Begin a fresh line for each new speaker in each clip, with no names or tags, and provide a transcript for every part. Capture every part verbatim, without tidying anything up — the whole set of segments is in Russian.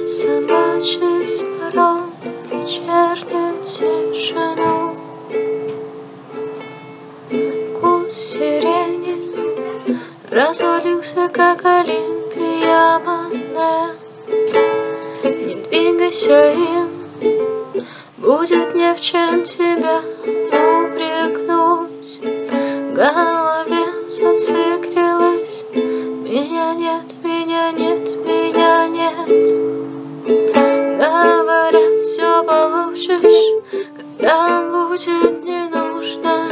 собачий спорол вечернюю тишину. Куст сирени развалился, как Олимпия Мане. Не двигайся им, будет не в чем тебя упрекнуть. В голове зациклилась: меня нет, меня нет, меня нет. Говорят, все получишь, когда будет не нужно.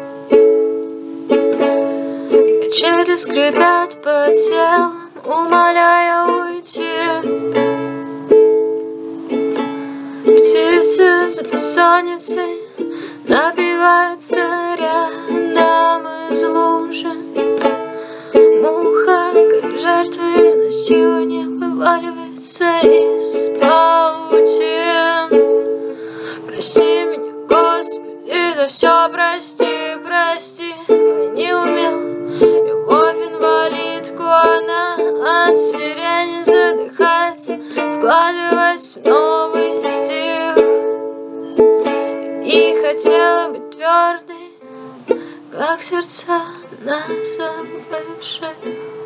Качели скрипят под телом, умоляя уйти. Птицы с бессонницей напиваются рядом из лужи. Муха, как жертва изнасилования, вываливается из паутин. Прости меня, Господи, за все прости, прости. Я не умел, любовь инвалидку, она от сирени задыхается, складываясь в новый стих. И хотела быть твердой, как сердца нас забывших.